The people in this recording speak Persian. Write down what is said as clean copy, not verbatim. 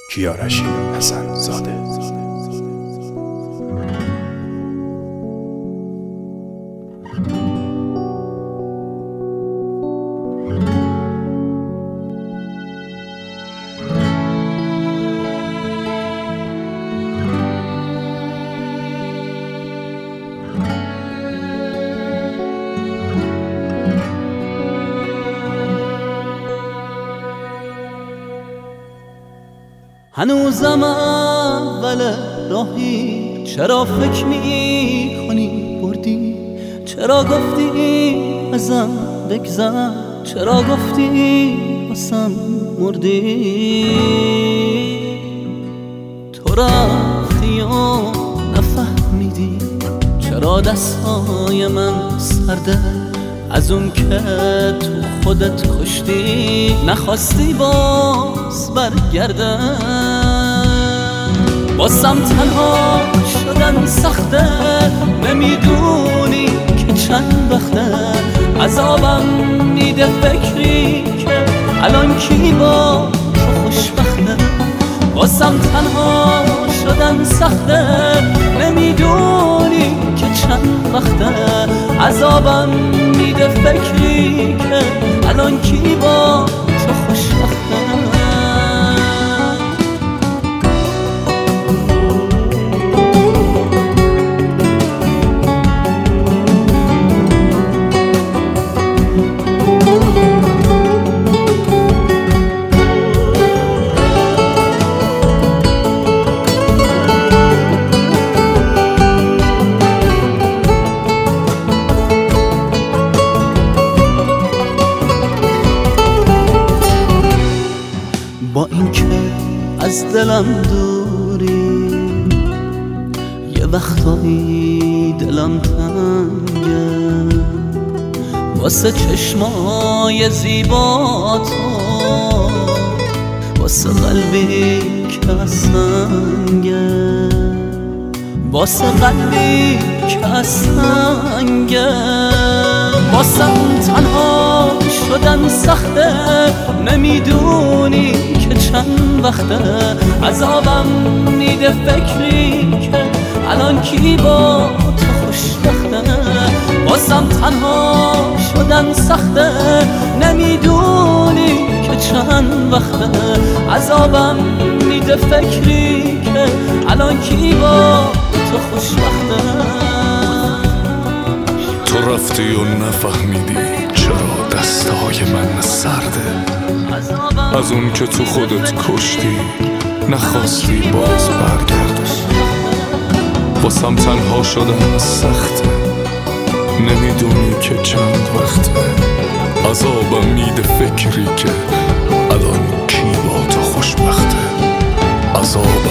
کیارشی حسن زاده. هنوزم اول راهی، چرا فکر میکنی بردی؟ چرا گفتی ازم بگذر؟ چرا گفتی واسم مردی؟ تو رفتی و نفهمیدی چرا دستای من سرده؟ از اون که تو خودت کشتی نخواستی باز برگرده. باسم تنها شدن سخته، نمیدونی که چند وقته عذابم میده فکری که الان کی با تو خوشبخته. باسم تنها شدن سخته، نمیدونی که چند وقته عذابم میده فکری که الان کی با تو خوشبخته. با اینکه از دلم دوری، یه وقتایی دلم تنگه واسه چشمای زیبا تو، واسه قلبی که از سنگه، واسه قلبی که از سنگه. واسم تنها شدن سخته، نمیدونی که چند وقته عذابم میده فکری که الان کی با تو خوشبخته. واسم تنها شدن سخته، نمیدونی که چند وقته عذابم میده فکری که الان کی با تو خوشبخته. تو رفتی و نفهمیدی چرا دستای من سرده؟ از اون که تو خودت کشتی نخواستی باز برگردی. واسم تنها شدن سخته، نمیدونی که چند وقته عذابم میده فکری که الان کی با تو خوشبخته. عذابم